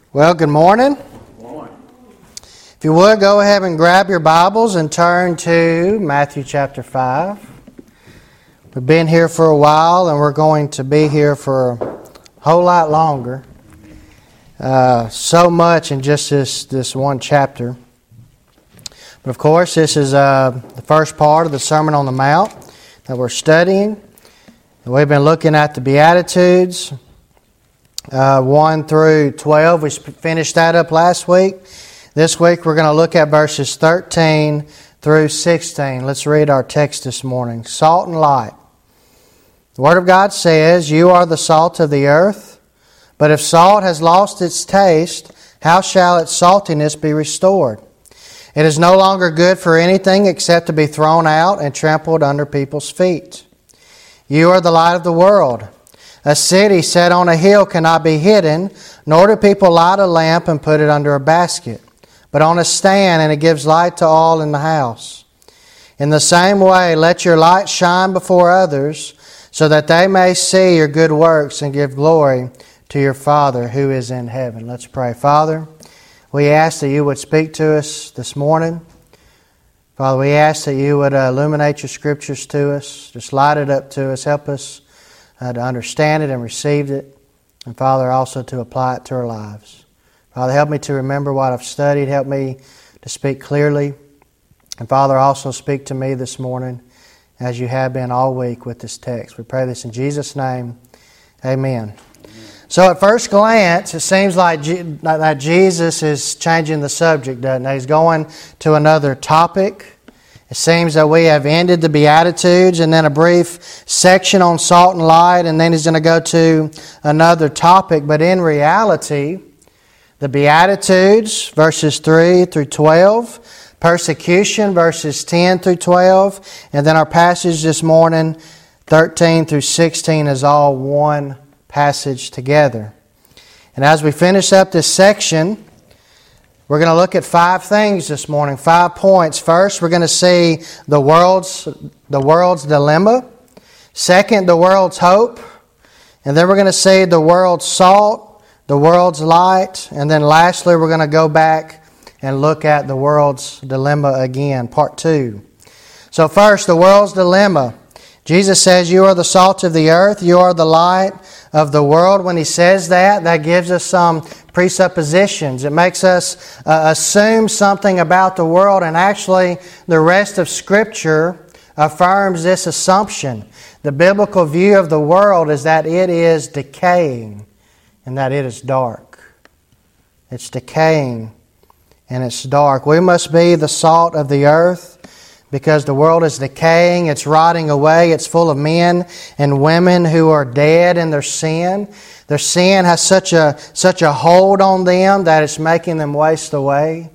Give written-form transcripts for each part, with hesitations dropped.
Well, good morning. If you would, go ahead and grab your Bibles and turn to Matthew chapter 5. We've been here for a while, and we're going to be here for a whole lot longer. So much in just this one chapter. But of course, this is the first part of the Sermon on the Mount that we're studying. And we've been looking at the Beatitudes, 1 through 12. We finished that up last week. This week we're going to look at verses 13 through 16. Let's read our text this morning. Salt and light. The Word of God says, "You are the salt of the earth, but if salt has lost its taste, how shall its saltiness be restored? It is no longer good for anything except to be thrown out and trampled under people's feet. You are the light of the world. A city set on a hill cannot be hidden, nor do people light a lamp and put it under a basket, but on a stand, and it gives light to all in the house. In the same way, let your light shine before others, so that they may see your good works and give glory to your Father who is in heaven." Let's pray. Father, we ask that you would speak to us this morning. Father, we ask that you would illuminate your Scriptures to us, just light it up to us, help us to understand it and receive it, and Father, also to apply it to our lives. Father, help me to remember what I've studied. Help me to speak clearly. And Father, also speak to me this morning as you have been all week with this text. We pray this in Jesus' name. Amen. So at first glance, it seems like that Jesus is changing the subject, doesn't it? He's going to another topic. It seems that we have ended the Beatitudes and then a brief section on salt and light, and then he's going to go to another topic. But in reality, the Beatitudes, verses 3 through 12, persecution, verses 10 through 12, and then our passage this morning, 13 through 16, is all one passage together. And as we finish up this section, we're going to look at 5 things this morning, 5 points. First, we're going to see the world's dilemma. Second, the world's hope. And then we're going to see the world's salt, the world's light. And then lastly, we're going to go back and look at the world's dilemma again, part 2. So first, the world's dilemma. Jesus says, "You are the salt of the earth, you are the light of the world." When He says that, that gives us some presuppositions. It makes us assume something about the world, and actually the rest of Scripture affirms this assumption. The biblical view of the world is that it is decaying and that it is dark. It's decaying and it's dark. We must be the salt of the earth, because the world is decaying, it's rotting away, it's full of men and women who are dead in their sin. Their sin has such a hold on them that it's making them waste away.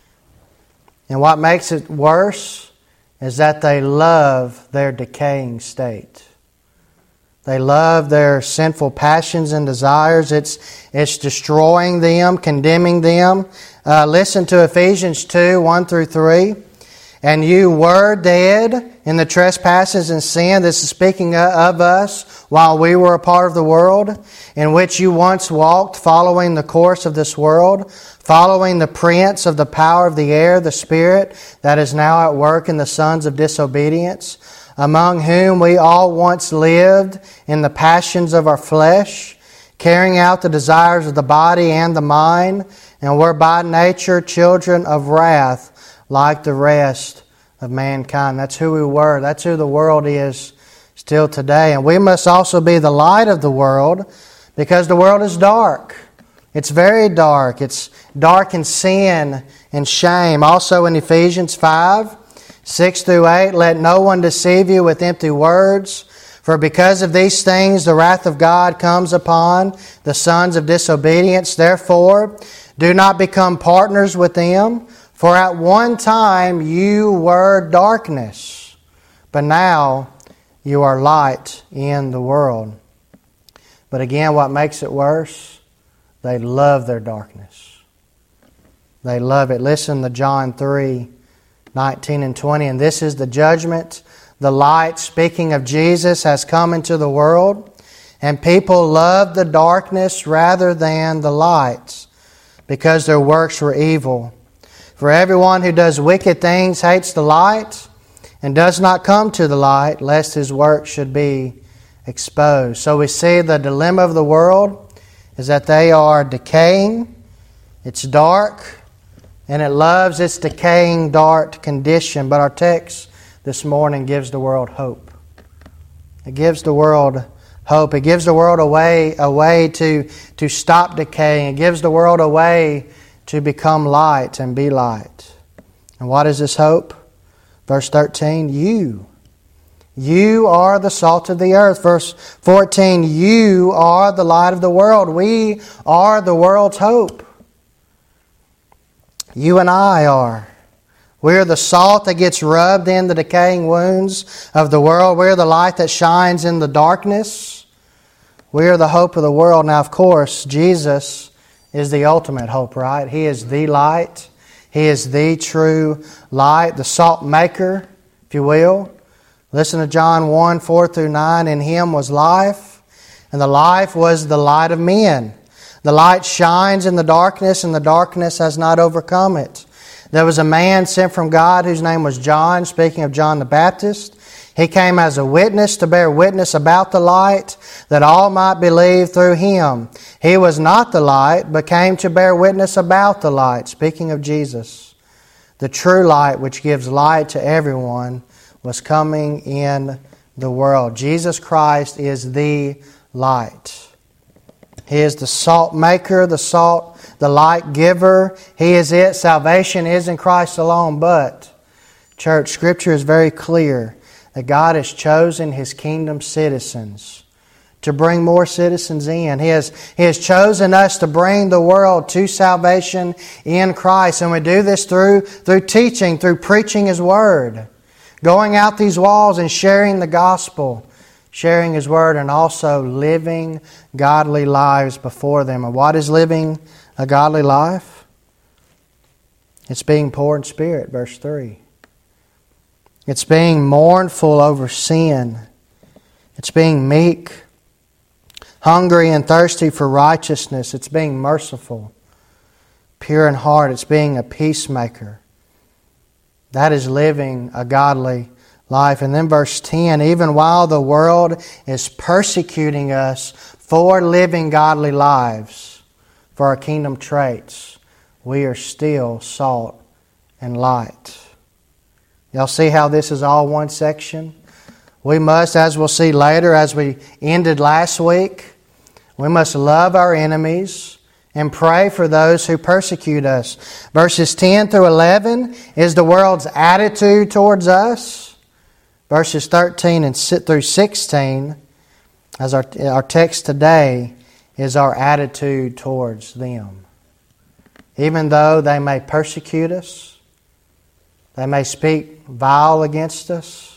And what makes it worse is that they love their decaying state. They love their sinful passions and desires. It's destroying them, condemning them. Listen to Ephesians 2, 1 through 3. "And you were dead in the trespasses and sin," this is speaking of us, "while we were a part of the world, in which you once walked, following the course of this world, following the prince of the power of the air, the spirit that is now at work in the sons of disobedience, among whom we all once lived in the passions of our flesh, carrying out the desires of the body and the mind, and were by nature children of wrath, like the rest of mankind." That's who we were. That's who the world is still today. And we must also be the light of the world, because the world is dark. It's very dark. It's dark in sin and shame. Also in Ephesians 5, 6 through 8, "Let no one deceive you with empty words, for because of these things the wrath of God comes upon the sons of disobedience. Therefore, do not become partners with them. For at one time you were darkness, but now you are light in the world." But again, what makes it worse? They love their darkness. They love it. Listen to John 3, 19 and 20. "And this is the judgment. The light," speaking of Jesus, "has come into the world, and people love the darkness rather than the light, because their works were evil. For everyone who does wicked things hates the light and does not come to the light, lest his work should be exposed. So we see the dilemma of the world is that they are decaying. It's dark, and it loves its decaying, dark condition. But our text this morning gives the world hope. It gives the world hope. It gives the world a way to stop decaying. It gives the world a way to become light and be light. And what is this hope? Verse 13, you are the salt of the earth. Verse 14, you are the light of the world. We are the world's hope. You and I are. We're the salt that gets rubbed in the decaying wounds of the world. We're the light that shines in the darkness. We're the hope of the world. Now, of course, Jesus is the ultimate hope, right? He is the light. He is the true light, the salt maker, if you will. Listen to John 1, 4 through 9. In Him was life, and the life was the light of men. The light shines in the darkness, and the darkness has not overcome it. There was a man sent from God whose name was John, speaking of John the Baptist. He came as a witness to bear witness about the light, that all might believe through him. He was not the light, but came to bear witness about the light, speaking of Jesus. The true light, which gives light to everyone, was coming in the world. Jesus Christ is the light. He is the salt maker, the light giver. He is it. Salvation is in Christ alone. But, church, Scripture is very clear that God has chosen His kingdom citizens to bring more citizens in. He has chosen us to bring the world to salvation in Christ. And we do this through teaching, through preaching His Word, going out these walls and sharing the gospel, sharing His Word, and also living godly lives before them. And what is living a godly life? It's being poor in spirit, verse 3. It's being mournful over sin. It's being meek, hungry and thirsty for righteousness. It's being merciful, pure in heart. It's being a peacemaker. That is living a godly life. And then verse 10, even while the world is persecuting us for living godly lives, for our kingdom traits, we are still salt and light. Y'all see how this is all one section? We must, as we'll see later, as we ended last week, we must love our enemies and pray for those who persecute us. Verses 10 through 11 is the world's attitude towards us. Verses 13 and through 16, as our text today, is our attitude towards them. Even though they may persecute us, they may speak vile against us,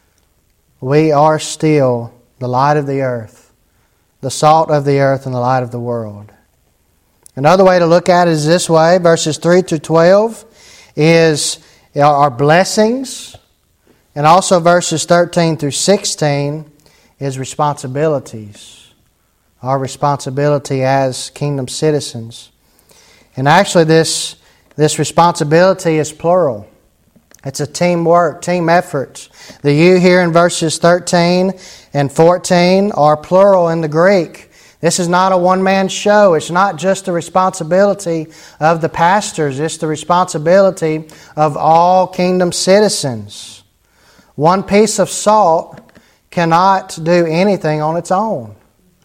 we are still the light of the earth, the salt of the earth, and the light of the world. Another way to look at it is this way. Verses 3 through 12 is our blessings. And also verses 13 through 16 is responsibilities. Our responsibility as kingdom citizens. And actually this responsibility is plural. It's a teamwork, team effort. The you here in verses 13 and 14 are plural in the Greek. This is not a one-man show. It's not just the responsibility of the pastors. It's the responsibility of all kingdom citizens. One piece of salt cannot do anything on its own.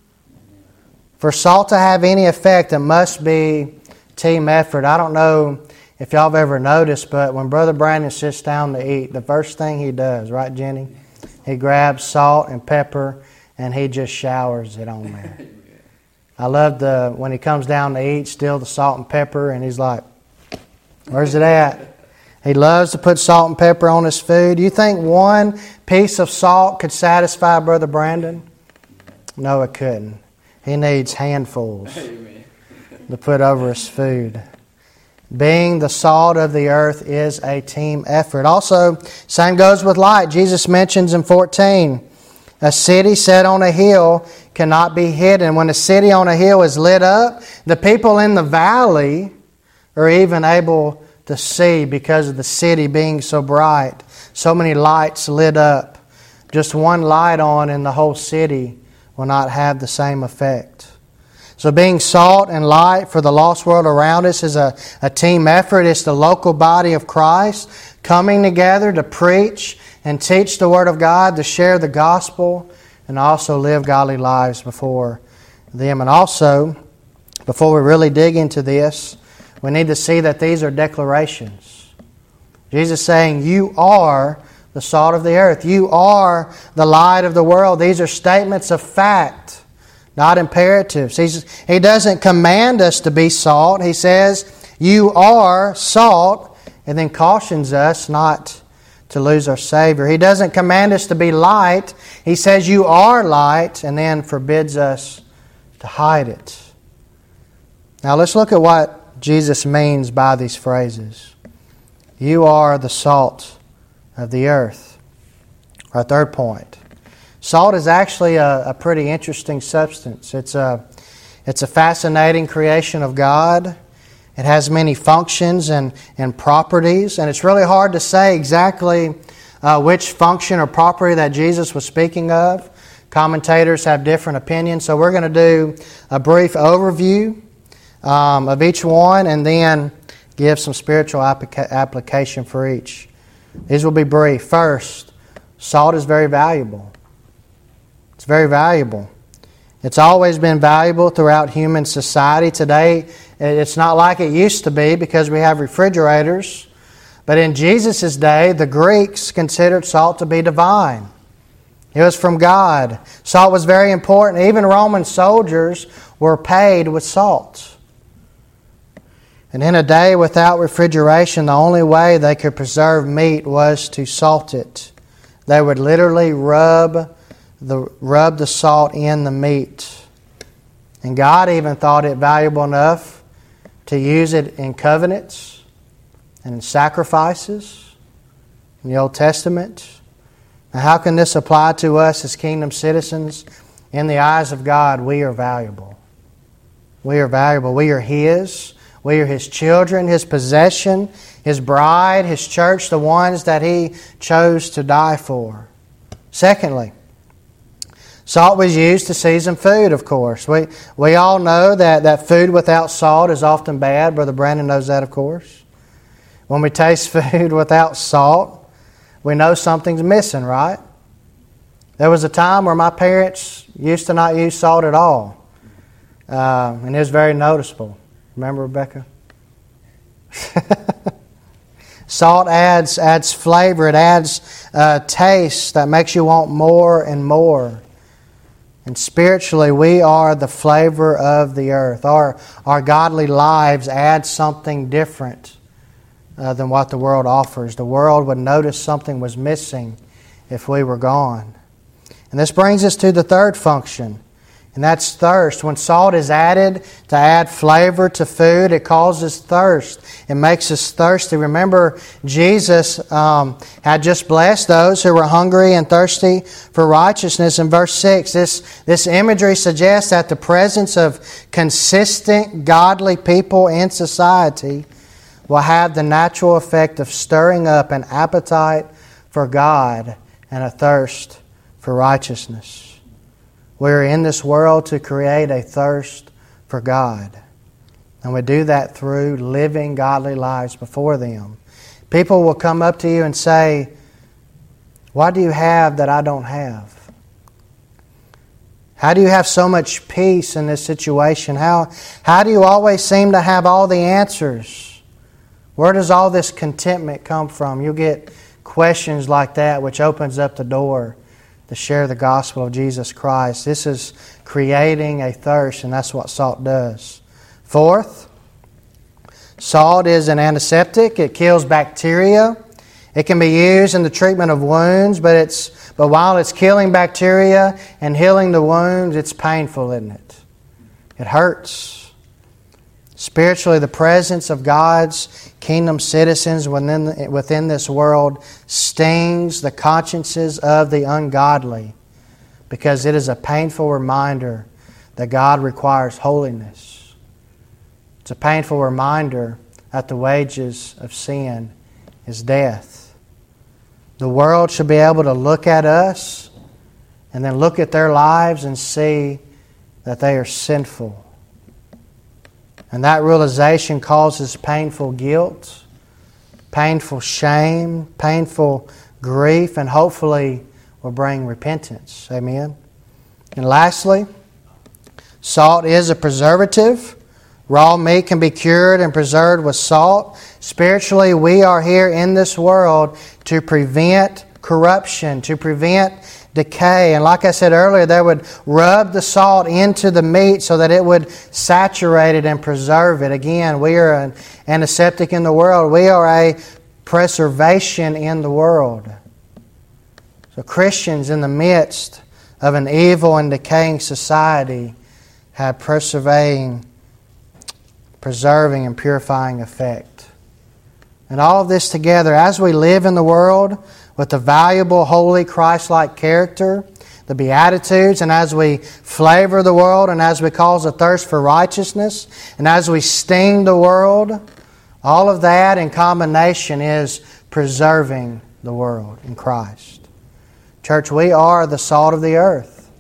For salt to have any effect, it must be team effort. I don't know if y'all have ever noticed, but when Brother Brandon sits down to eat, the first thing he does, right, Jenny? He grabs salt and pepper and he just showers it on there. I love when he comes down to eat, still the salt and pepper, and he's like, where's it at? He loves to put salt and pepper on his food. Do you think one piece of salt could satisfy Brother Brandon? No, it couldn't. He needs handfuls to put over his food. Being the salt of the earth is a team effort. Also, same goes with light. Jesus mentions in 14, A city set on a hill cannot be hidden. When a city on a hill is lit up, the people in the valley are even able to see because of the city being so bright. So many lights lit up. Just one light on in the whole city will not have the same effect. So being salt and light for the lost world around us is a team effort. It's the local body of Christ coming together to preach and teach the Word of God, to share the gospel, and also live godly lives before them. And also, before we really dig into this, we need to see that these are declarations. Jesus is saying, you are the salt of the earth. You are the light of the world. These are statements of fact, not imperatives. He doesn't command us to be salt. He says, you are salt, and then cautions us not to lose our Savior. He doesn't command us to be light. He says you are light, and then forbids us to hide it. Now let's look at what Jesus means by these phrases. You are the salt of the earth. Our third point. Salt is actually a pretty interesting substance. It's a fascinating creation of God. It has many functions and properties, and it's really hard to say exactly which function or property that Jesus was speaking of. Commentators have different opinions, so we're going to do a brief overview of each one and then give some spiritual application for each. These will be brief. First, salt is very valuable. It's very valuable. It's always been valuable throughout human society. Today, it's not like it used to be because we have refrigerators. But in Jesus' day, the Greeks considered salt to be divine. It was from God. Salt was very important. Even Roman soldiers were paid with salt. And in a day without refrigeration, the only way they could preserve meat was to salt it. They would literally rub the salt in the meat. And God even thought it valuable enough to use it in covenants and in sacrifices in the Old Testament. Now, how can this apply to us as kingdom citizens? In the eyes of God, we are valuable. We are valuable. We are His. We are His children, His possession, His bride, His church, the ones that He chose to die for. Secondly, salt was used to season food, of course. We all know that food without salt is often bad. Brother Brandon knows that, of course. When we taste food without salt, we know something's missing, right? There was a time where my parents used to not use salt at all. And it was very noticeable. Remember, Rebecca? Salt adds flavor. It adds taste that makes you want more and more. And spiritually, we are the flavor of the earth. Our godly lives add something different than what the world offers. The world would notice something was missing if we were gone. And this brings us to the third function, and that's thirst. When salt is added to add flavor to food, it causes thirst. It makes us thirsty. Remember, Jesus had just blessed those who were hungry and thirsty for righteousness. In verse 6, this imagery suggests that the presence of consistent, godly people in society will have the natural effect of stirring up an appetite for God and a thirst for righteousness. We're in this world to create a thirst for God. And we do that through living godly lives before them. People will come up to you and say, "What do you have that I don't have? How do you have so much peace in this situation? How do you always seem to have all the answers? Where does all this contentment come from?" You'll get questions like that, which opens up the door to share the gospel of Jesus Christ. This is creating a thirst, and that's what salt does. Fourth, salt is an antiseptic. It kills bacteria. It can be used in the treatment of wounds, but while it's killing bacteria and healing the wounds, it's painful, isn't it? It hurts. Spiritually, the presence of God's kingdom citizens within this world stings the consciences of the ungodly. because it is a painful reminder that God requires holiness. It's a painful reminder that the wages of sin is death. The world should be able to look at us and then look at their lives and see that they are sinful. And that realization causes painful guilt, painful shame, painful grief, and hopefully will bring repentance. Amen. And lastly, salt is a preservative. Raw meat can be cured and preserved with salt. Spiritually, we are here in this world to prevent corruption, to prevent decay. And like I said earlier, they would rub the salt into the meat so that it would saturate it and preserve it. Again, we are an antiseptic in the world. We are a preservation in the world. So Christians in the midst of an evil and decaying society have preserving and purifying effect. And all of this together, as we live in the world with the valuable, holy, Christ-like character, the Beatitudes, and as we flavor the world, and as we cause a thirst for righteousness, and as we sting the world, all of that in combination is preserving the world in Christ. Church, we are the salt of the earth.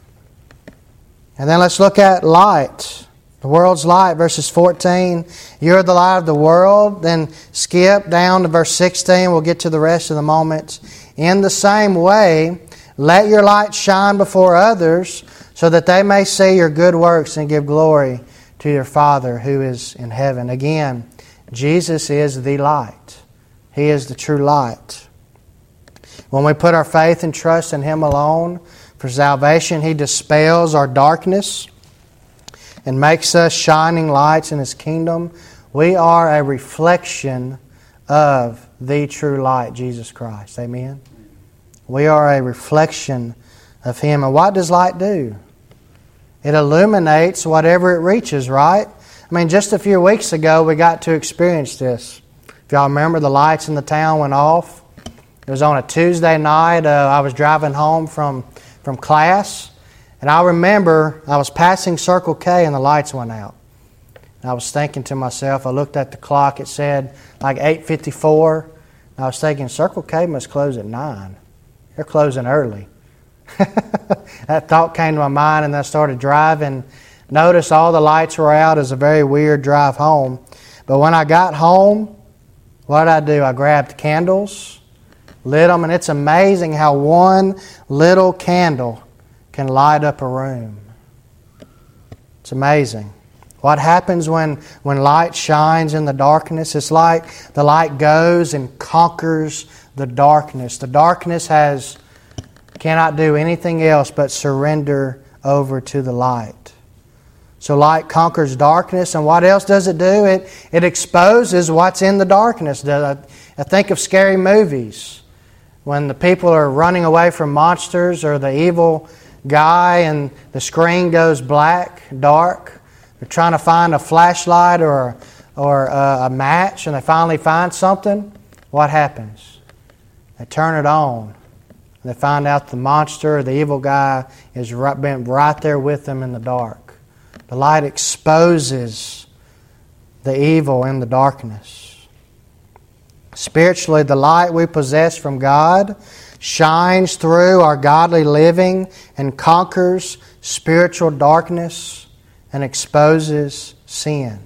And then let's look at light. The world's light, verses 14. You're the light of the world. Then skip down to verse 16. We'll get to the rest of the moments. In the same way, let your light shine before others so that they may see your good works and give glory to your Father who is in heaven. Again, Jesus is the light. He is the true light. When we put our faith and trust in Him alone for salvation, He dispels our darkness and makes us shining lights in His kingdom. We are a reflection of the true light, Jesus Christ. Amen? We are a reflection of Him. And what does light do? It illuminates whatever it reaches, right? I mean, just a few weeks ago, we got to experience this. If y'all remember, the lights in the town went off. It was on a Tuesday night. I was driving home from class. And I remember I was passing Circle K and the lights went out. And I was thinking to myself, I looked at the clock, it said like 8:54. And I was thinking, Circle K must close at 9. They're closing early. That thought came to my mind and I started driving. Noticed all the lights were out. It was a very weird drive home. But when I got home, what did I do? I grabbed candles, lit them, and it's amazing how one little candle can light up a room. It's amazing. What happens when light shines in the darkness? It's like the light goes and conquers the darkness. The darkness cannot do anything else but surrender over to the light. So light conquers darkness, and what else does it do? It exposes what's in the darkness. I think of scary movies. When the people are running away from monsters or the evil guy and the screen goes black, dark. They're trying to find a flashlight or a match, and they finally find something. What happens? They turn it on. And they find out the monster or the evil guy is been right there with them in the dark. The light exposes the evil in the darkness. Spiritually, the light we possess from God shines through our godly living and conquers spiritual darkness and exposes sin.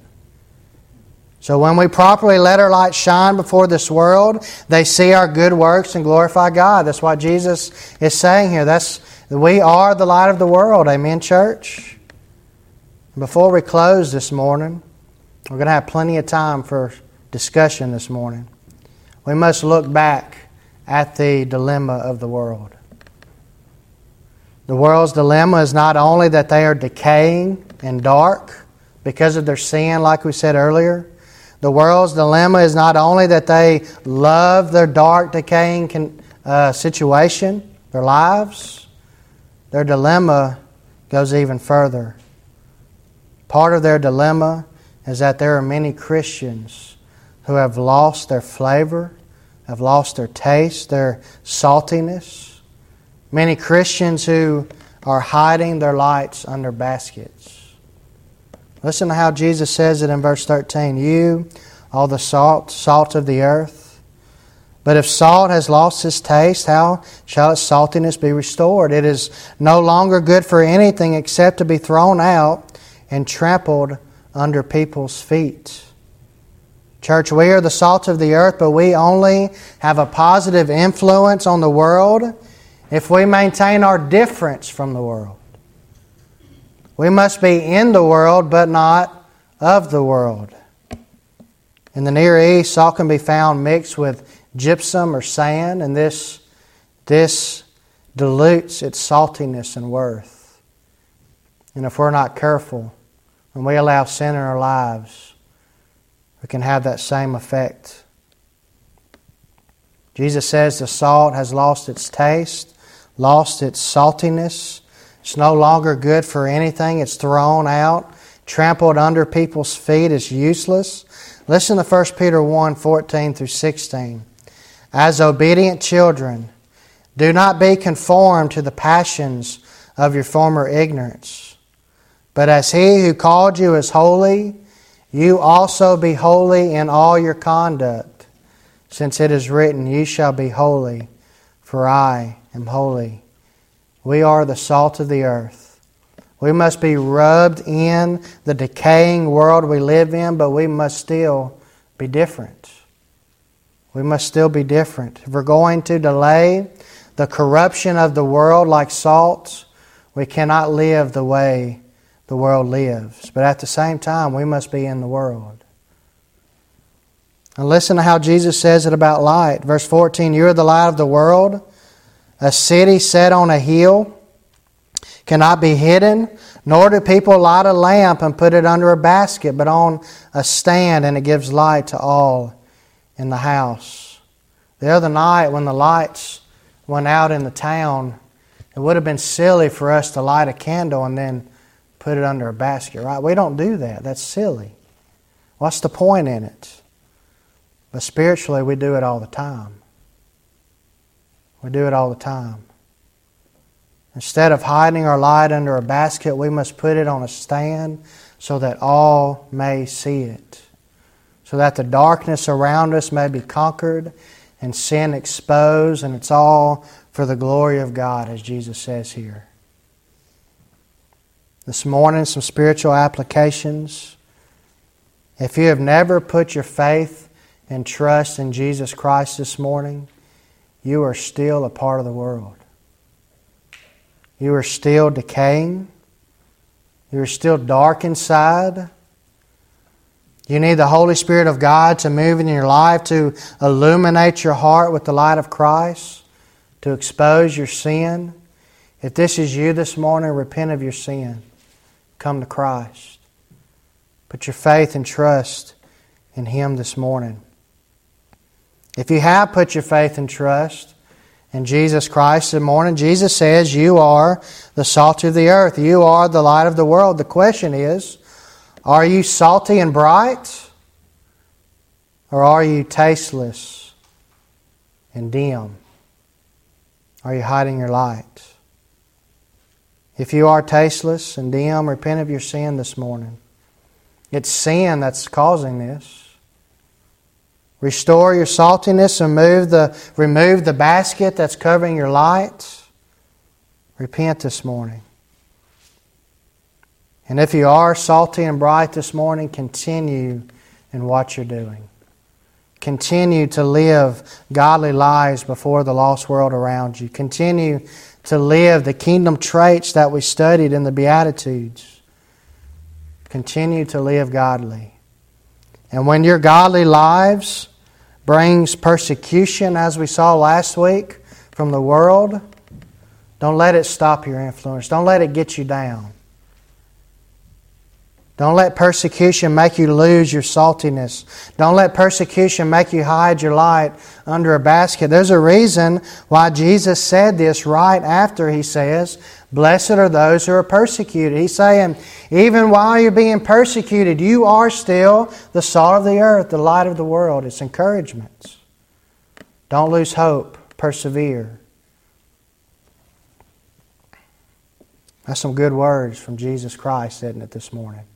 So when we properly let our light shine before this world, they see our good works and glorify God. That's what Jesus is saying here. We are the light of the world. Amen, church? Before we close this morning, we're going to have plenty of time for discussion this morning. We must look back at the dilemma of the world. The world's dilemma is not only that they are decaying and dark because of their sin, like we said earlier. The world's dilemma is not only that they love their dark, decaying situation, their lives. Their dilemma goes even further. Part of their dilemma is that there are many Christians who have lost their flavor, have lost their taste, their saltiness. Many Christians who are hiding their lights under baskets. Listen to how Jesus says it in verse 13. You are the salt of the earth. But if salt has lost its taste, how shall its saltiness be restored? It is no longer good for anything except to be thrown out and trampled under people's feet. Church, we are the salt of the earth, but we only have a positive influence on the world if we maintain our difference from the world. We must be in the world, but not of the world. In the Near East, salt can be found mixed with gypsum or sand, and this dilutes its saltiness and worth. And if we're not careful, when we allow sin in our lives, we can have that same effect. Jesus says the salt has lost its taste, lost its saltiness. It's no longer good for anything. It's thrown out, trampled under people's feet. It's useless. Listen to 1 Peter 1, 14 through 16. As obedient children, do not be conformed to the passions of your former ignorance. But as He who called you is holy, you also be holy in all your conduct, since it is written, you shall be holy, for I am holy. We are the salt of the earth. We must be rubbed in the decaying world we live in, but we must still be different. We must still be different. If we're going to delay the corruption of the world like salt, we cannot live the way the world lives. But at the same time, we must be in the world. And listen to how Jesus says it about light. Verse 14, you are the light of the world. A city set on a hill cannot be hidden, nor do people light a lamp and put it under a basket, but on a stand, and it gives light to all in the house. The other night when the lights went out in the town, it would have been silly for us to light a candle and then put it under a basket, right? We don't do that. That's silly. What's the point in it? But spiritually, we do it all the time. We do it all the time. Instead of hiding our light under a basket, we must put it on a stand so that all may see it. So that the darkness around us may be conquered and sin exposed, and it's all for the glory of God, as Jesus says here. This morning, some spiritual applications. If you have never put your faith and trust in Jesus Christ this morning, you are still a part of the world. You are still decaying. You are still dark inside. You need the Holy Spirit of God to move in your life, to illuminate your heart with the light of Christ, to expose your sin. If this is you this morning, repent of your sin. Come to Christ. Put your faith and trust in Him this morning. If you have put your faith and trust in Jesus Christ this morning, Jesus says you are the salt of the earth. You are the light of the world. The question is, are you salty and bright? Or are you tasteless and dim? Are you hiding your light? If you are tasteless and dim, repent of your sin this morning. It's sin that's causing this. Restore your saltiness and remove the basket that's covering your light. Repent this morning. And if you are salty and bright this morning, continue in what you're doing. Continue to live godly lives before the lost world around you. Continue to live the kingdom traits that we studied in the Beatitudes. Continue to live godly. And when your godly lives brings persecution, as we saw last week, from the world, don't let it stop your influence. Don't let it get you down. Don't let persecution make you lose your saltiness. Don't let persecution make you hide your light under a basket. There's a reason why Jesus said this right after He says, blessed are those who are persecuted. He's saying, even while you're being persecuted, you are still the salt of the earth, the light of the world. It's encouragement. Don't lose hope. Persevere. That's some good words from Jesus Christ, isn't it, this morning?